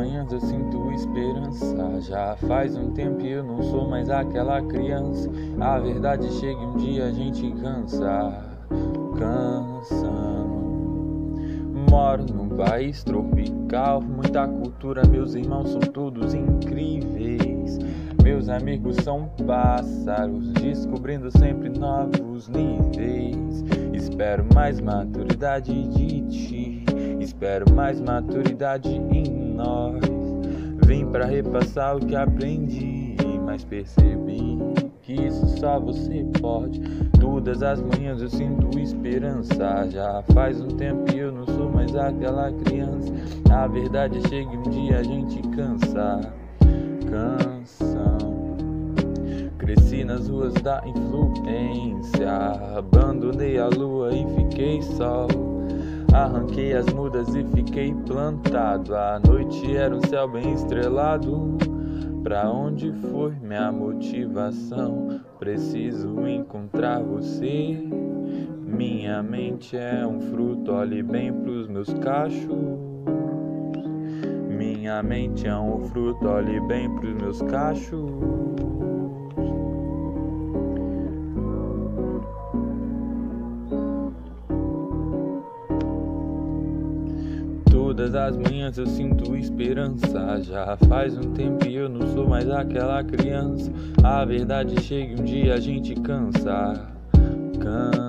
manhãs eu sinto esperança. Já faz um tempo e eu não sou mais aquela criança. A verdade chega e um dia a gente cansando. Moro num país tropical, muita cultura, meus irmãos são todos incríveis. Meus amigos são pássaros, descobrindo sempre novos níveis. Espero mais maturidade de ti, espero mais maturidade em nós. Vim pra repassar o que aprendi, mas percebi que isso só você pode. Todas as manhãs eu sinto esperança. Já faz um tempo e eu não sou mais aquela criança. A verdade chega e um dia a gente cansa. Cresci nas ruas da influência, abandonei a lua e fiquei só. Arranquei as mudas e fiquei plantado. A noite era um céu bem estrelado. Pra onde foi minha motivação? Preciso encontrar você. Minha mente é um fruto, olhe bem pros meus cachos. Minha mente é um fruto, olhe bem pros meus cachos. Todas as manhãs eu sinto esperança. Já faz um tempo e eu não sou mais aquela criança. A verdade chega e um dia a gente cansa.